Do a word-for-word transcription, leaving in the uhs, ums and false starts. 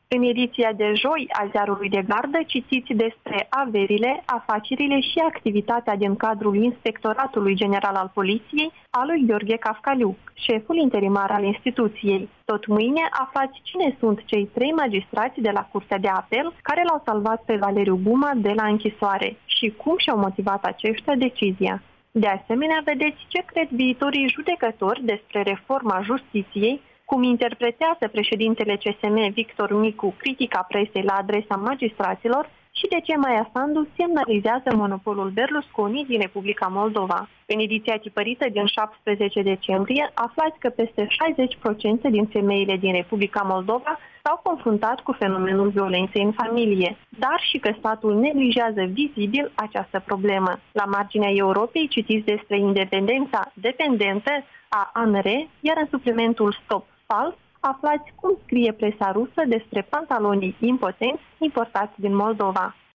În ediția de joi a Ziarului de Gardă citiți despre averile, afacerile și activitatea din cadrul Inspectoratului General al Poliției a lui Gheorghe Cafcaliu, șeful interimar al instituției. Tot mâine aflați cine sunt cei trei magistrați de la Curtea de Apel care l-au salvat pe Valeriu Buma de la închisoare și cum și-au motivat aceștia decizia. De asemenea, vedeți ce cred viitorii judecători despre reforma justiției, cum interpretează președintele C S M Victor Micu critica presei la adresa magistraților și de ce Maia Sandu semnalizează monopolul Berlusconi din Republica Moldova. În ediția tipărită din șaptesprezece decembrie aflați că peste șaizeci la sută din femeile din Republica Moldova s-au confruntat cu fenomenul violenței în familie, dar și că statul neglijează vizibil această problemă. La marginea Europei citiți despre independența dependentă a A N R, iar în suplimentul Stop Fals aflați cum scrie presa rusă despre pantalonii impotenți importați din Moldova.